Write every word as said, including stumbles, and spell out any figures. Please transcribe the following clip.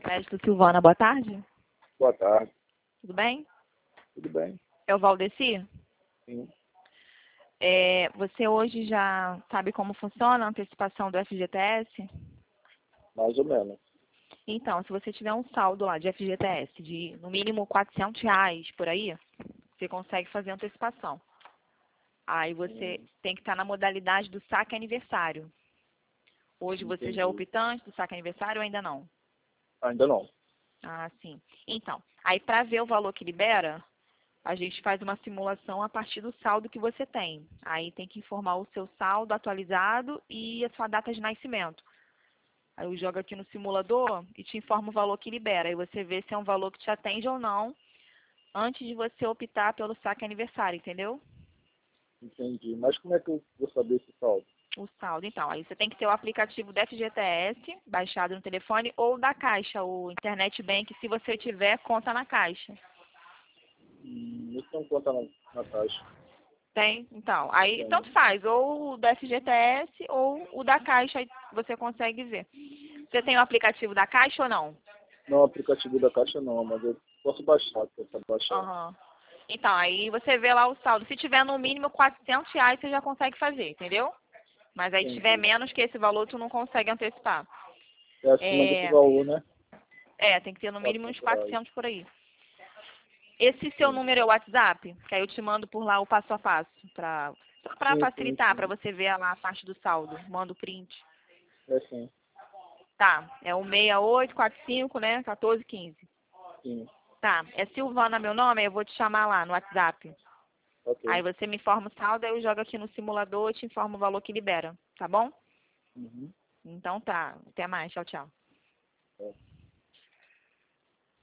Crédito Silvana, boa tarde. Boa tarde. Tudo bem? Tudo bem? É o Valdeci? Sim. É, você hoje já sabe como funciona a antecipação do F G T S? Mais ou menos. Então, se você tiver um saldo lá de F G T S de no mínimo quatrocentos reais por aí, você consegue fazer a antecipação. Aí você Hum, tem que estar na modalidade do saque aniversário. Hoje você já é entendi. optante do saque aniversário ou ainda não? Ainda não. Ah, sim. Então, aí para ver o valor que libera, a gente faz uma simulação a partir do saldo que você tem. Aí tem que informar o seu saldo atualizado e a sua data de nascimento. Aí eu jogo aqui no simulador e te informo o valor que libera. Aí você vê se é um valor que te atende ou não antes de você optar pelo saque aniversário, entendeu? Entendi. Mas como é que eu vou saber esse saldo? O saldo, então. Aí você tem que ter o aplicativo do F G T S baixado no telefone ou da Caixa, o Internet Bank, se você tiver conta na Caixa. Hum, isso não conta na, na taxa. Tem? Então, aí Tem. tanto faz, ou o da F G T S ou o da Caixa, aí você consegue ver. Você tem o aplicativo da Caixa ou não? Não, o aplicativo da Caixa não, mas eu posso baixar, posso baixar. Aham. Então, aí você vê lá o saldo. Se tiver no mínimo quatrocentos reais, você já consegue fazer, entendeu? Mas aí tiver Entendi. menos que esse valor, tu não consegue antecipar. É acima desse É, valor, né? é tem que ter no mínimo uns quatrocentos reais. quatrocentos por aí. Esse seu Sim. número é o WhatsApp? Que aí eu te mando por lá o passo a passo, pra, só pra Sim, sim, facilitar, pra sim. você ver lá a parte do saldo. Manda o print. É sim. Tá, é o seis oito quatro cinco, né? quatorze quinze. Sim. Tá, é Silvana meu nome, eu vou te chamar lá no WhatsApp. Aí Ok. você me informa o saldo, aí eu jogo aqui no simulador e te informo o valor que libera, tá bom? Uhum. Então tá, até mais, tchau, tchau. É.